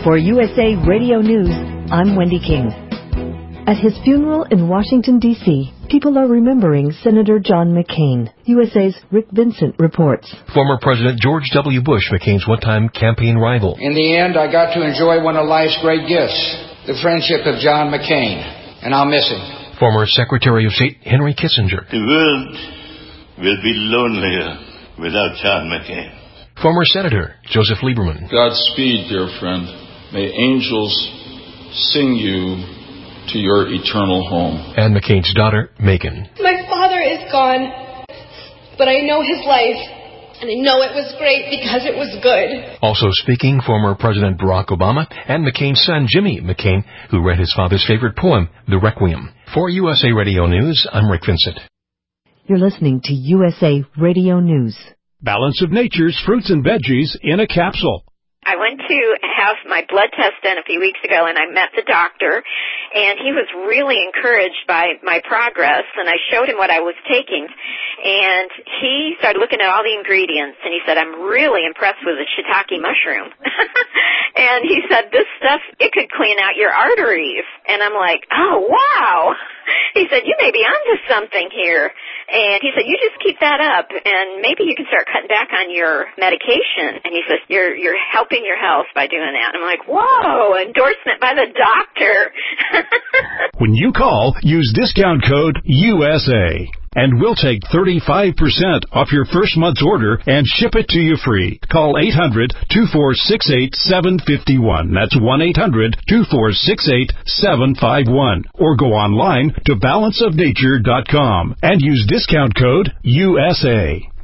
For USA Radio News, I'm Wendy King. At his funeral in Washington, D.C., people are remembering Senator John McCain. USA's Rick Vincent reports. Former President George W. Bush, McCain's one-time campaign rival. In the end, I got to enjoy one of life's great gifts, the friendship of John McCain, and I'll miss him. Former Secretary of State Henry Kissinger. The world will be lonelier without John McCain. Former Senator Joseph Lieberman. Godspeed, dear friend. May angels sing you to your eternal home. And McCain's daughter, Megan. My father is gone, but I know his life, and I know it was great because it was good. Also speaking, former President Barack Obama and McCain's son, Jimmy McCain, who read his father's favorite poem, The Requiem. For USA Radio News, I'm Rick Vincent. You're listening to USA Radio News. Balance of Nature's fruits and veggies in a capsule. I went to have my blood test done a few weeks ago, and I met the doctor, and he was really encouraged by my progress, and I showed him what I was taking, and he started looking at all the ingredients, and he said, I'm really impressed with the shiitake mushroom. And he said, this stuff, it could clean out your arteries. And I'm like, oh, wow. He said, you may be onto something here. And he said, you just keep that up, and maybe you can start cutting back on your medication. And he says, you're helping your health by doing that. And I'm like, whoa, endorsement by the doctor. When you call, use discount code USA, and we'll take 35% off your first month's order and ship it to you free. Call 800-246-8751. That's 1-800-246-8751. Or go online to balanceofnature.com and use discount code USA.